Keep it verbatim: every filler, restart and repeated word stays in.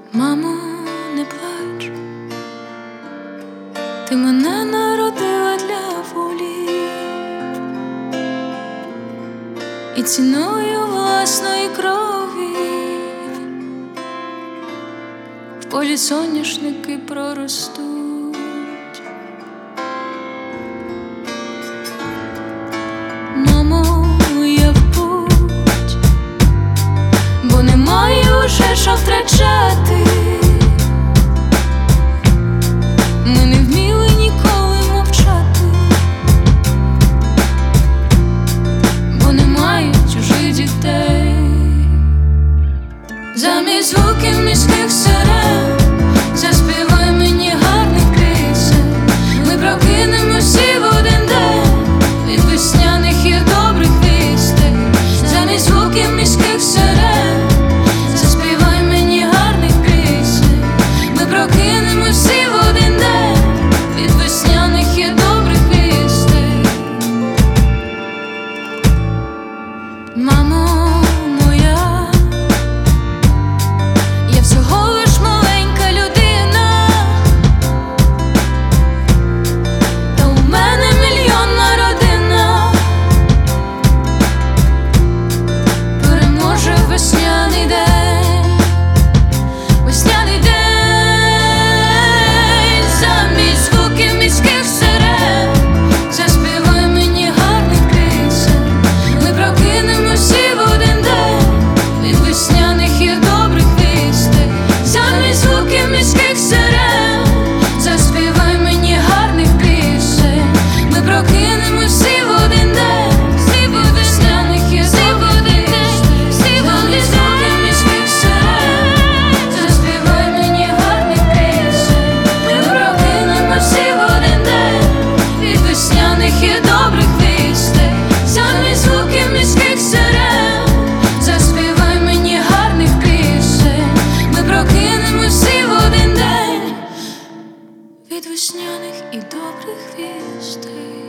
Мамо, не плач, ти мене народила для волі і ціною власної крові в полі соняшники проростуть. Мамо, я в путь, бо немає уже що втрачати. Ми не вміли ніколи мовчати, бо немає чужих дітей. Замість звуків міських сирен заспівай мені гарних пісень. Ми прокинемося в один день від весняних і добрих вістей. Замість звуків міських сирен заспівай мені гарних пісень. Ми прокинемося в один день від весняних і добрих вістей. Мамо моя, я всього лиш маленька людина, та у мене мільйонна родина. Переможе весняний день, весняний день. Замість звуків міських сирен заспівай мені гарних пісень. Ми прокинемося в один день від весняних і добрих вістей. Замість звуків міських сирен заспівай мені гарних пісень. Ми прокинемося в один день від весняних і добрих вістей. Замість звуків міських сирен заспівай мені гарних пісень. Ми прокинемося в один день від весняних і добрих вістей. Замість звуків міських сирен заспівай мені гарних пісень. Ми прокинемося в один день від весняних і добрих вістей.